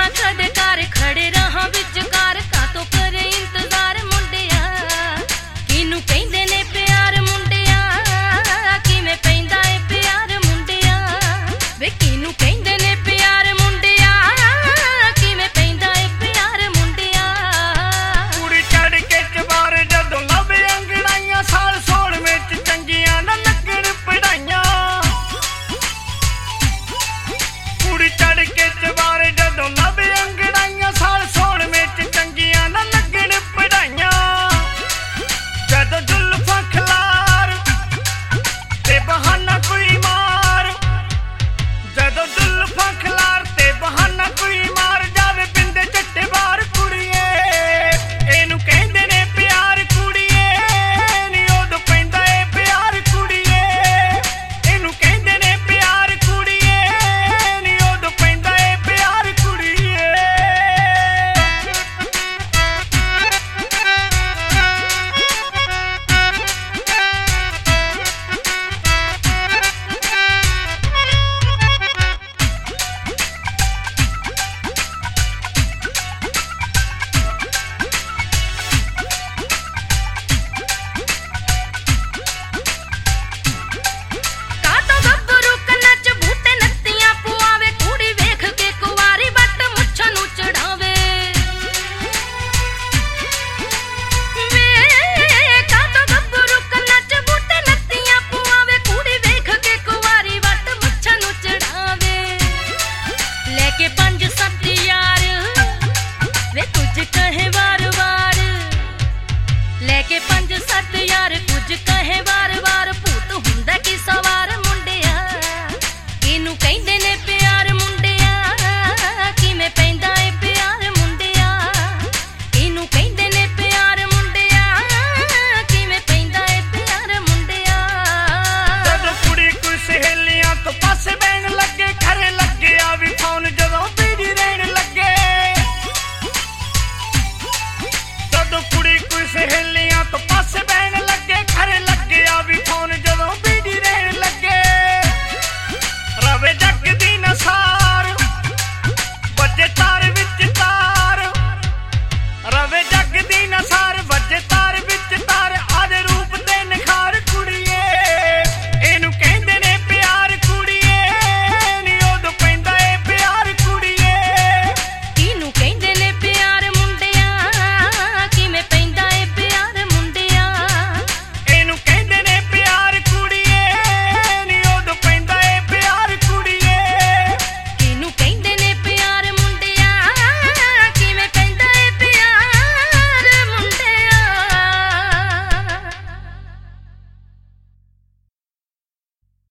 ਮੈਂ ਕਦੇ ਘਰ ਖੜੇ ਰਹਾ ਵਿਚਕਾਰ ਕਾਤੋਂ ਕਰੇ ਇੰਤਜ਼ਾਰ ਮੁੰਡਿਆ ਕਿਨੂੰ ਕਹਿੰਦੇ ਨੇ ਪਿਆਰ ਮੁੰਡਿਆ ਕਿਵੇਂ ਪੈਂਦਾ ਏ ਪਿਆਰ ਮੁੰਡਿਆ ਵੇ ਕਿਨੂੰ ਕਹਿੰਦੇ ਨੇ ਪਿਆਰ ਮੁੰਡਿਆ ਕਿਵੇਂ ਪੈਂਦਾ ਏ ਪਿਆਰ ਮੁੰਡਿਆ ਕੁੜੀ ਚੜ ਕੇ ਚਬਾਰ ਜਦੋਂ ਲਵੇ ਅੰਗੜਾਈਆਂ ਸਾਲ ਸੋਣ ਵਿੱਚ ਚੰਗੀਆਂ ਨਾ ਲੱਗਣ ਪੜਾਈਆਂ ਕੁੜੀ ਚੜ ਕੇ ਚਬਾਰ ਜਦੋਂ ਲਵੇ ਅੰਗੜਾਈਆਂ ਸਾਲ ਸੋਣ ਵਿੱਚ ਚੰਗੀਆਂ ਨਾ ਲੱਗਣ ਪੜਾਈਆਂ ਜਦੋਂ ਜ਼ੁਲਫਾਂ ਖਿਲਾਰ ਤੇ ਬਹਾਨਾ ਕੋਈ ਮਾਰ ਜਦੋਂ ਜ਼ੁਲਫਾਂ ਖਿਲਾਰ ਤੇ ਬਹਾਨਾ ਕੋਈ ਮਾਰ ਜਾਵੇ ਬਿੰਦੇ ਚੱਟੇ ਬਾਰ ਕੁੜੀਏ ਇਹਨੂੰ ਕਹਿੰਦੇ ਨੇ ਪਿਆਰ ਕੁੜੀਏ ਨੀ ਉਦੋਂ ਪੈਂਦਾ ਏ ਪਿਆਰ ਕੁੜੀਏ ਇਹਨੂੰ ਕਹਿੰਦੇ ਨੇ ਪਿਆਰ ਕੁੜੀਏ ਨੀ ਉਦੋਂ ਪੈਂਦਾ ਏ ਪਿਆਰ ਕੁੜੀਏ ਕਾਤੋਂ ਗੱਭਰੂ ਕੰਨਾਂ 'ਚ ਬੂਟੇ ਨੱਤੀਆਂ ਪੁਆਵੇ ਕੁੜੀ ਵੇਖ ਕੇ ਕੁਵਾਰੀ ਵੱਟ ਮੁੱਛਾਂ ਨੂੰ ਚੜਾਵੇ ਵੇ ਕਾਤੋਂ ਗੱਭਰੂ ਕੰਨਾਂ 'ਚ ਬੂਟੇ ਨੱਤੀਆਂ ਪੁਆਵੇ ਕੁੜੀ ਵੇਖ ਕੇ ਕੁਵਾਰੀ ਵੱਟ ਮੁੱਛਾਂ ਨੂੰ ਚੜਾਵੇ ਲੈ ਕੇ 5-7 ਯਾਰ ਵੇ ਕੁਝ ਕਹੇ ਵਾਰ-ਵਾਰ ਲੈ ਕੇ 5-7 ਯਾਰ ਕੁਝ ਕਹੇ ਵਾਰ-ਵਾਰ ਭੂਤ ਹੁੰਦਾ ਕੀ ਸਵਾਰ ਮੁੰਡਿਆ ਇਹਨੂੰ ਕਹਿੰਦੇ